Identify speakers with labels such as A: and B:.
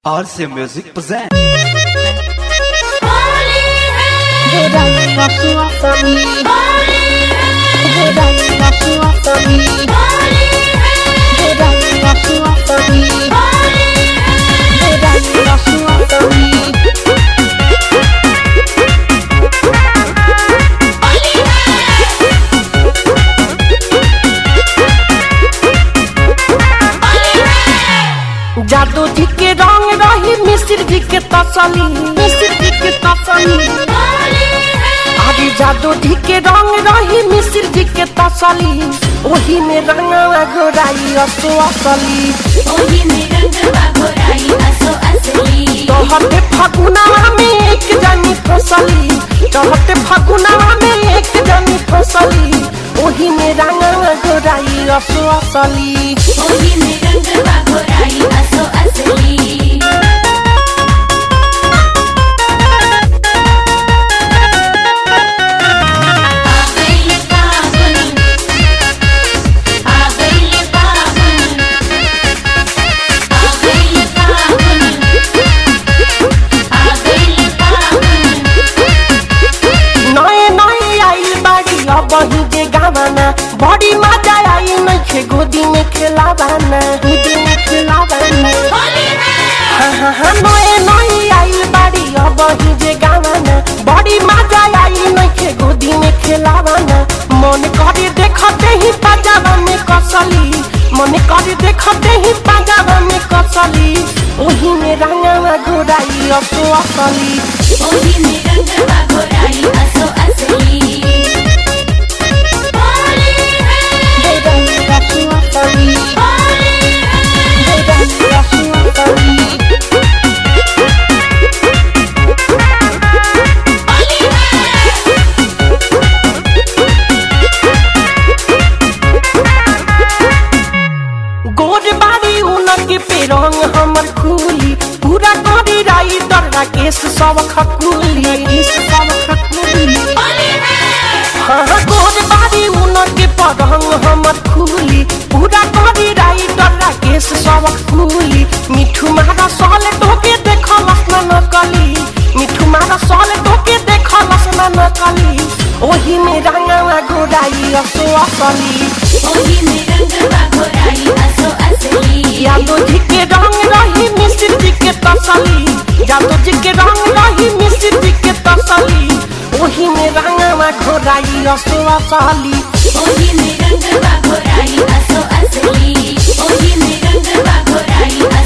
A: RC Music presents.
B: जादू जी के रंग रही मिस्र जी के तसली आगे जादू जी के रंग रही मिस्र जी के तसली ओही में रंगवा घोराई असो असली तोहते फगुनवा में एक जानी फसली तोहते फगुनवा में एक जानी फसली ओही में रंगवा घोराई असो असली बही जे गावाना बड़ी मजा आई नइखे गोदी में खेलावाना हाँ नए नई आई बाड़ी बही जे गावाना बड़ी मजा आई नइखे गोदी में खेलावाना मन करे देखते ही पाजावा में कसली मन करे देखते ही पाजावा में कसली ओही में रंगवा घोराई असो असली रंग हमर खुली पूरा करी राई दर्रा केस सब खकुली हाँ गोद बारी उनर के परंग हमर खुली पूरा करी राई दर्रा केस सब खुली मिठू मारा साल टोके देखलस न नकली मिठू मारा साल टोके देखलस न नकली ओही में रंगवा घोराई असो असली यादो जी के रंग रही मिस्र जी के तसली यादो जी के रंग रही मिस्र जी के तसली ओही में रंगवा घोराई असो असली
C: ओही में रंगवा घोराई असो असली ओही में रंगवा घोराई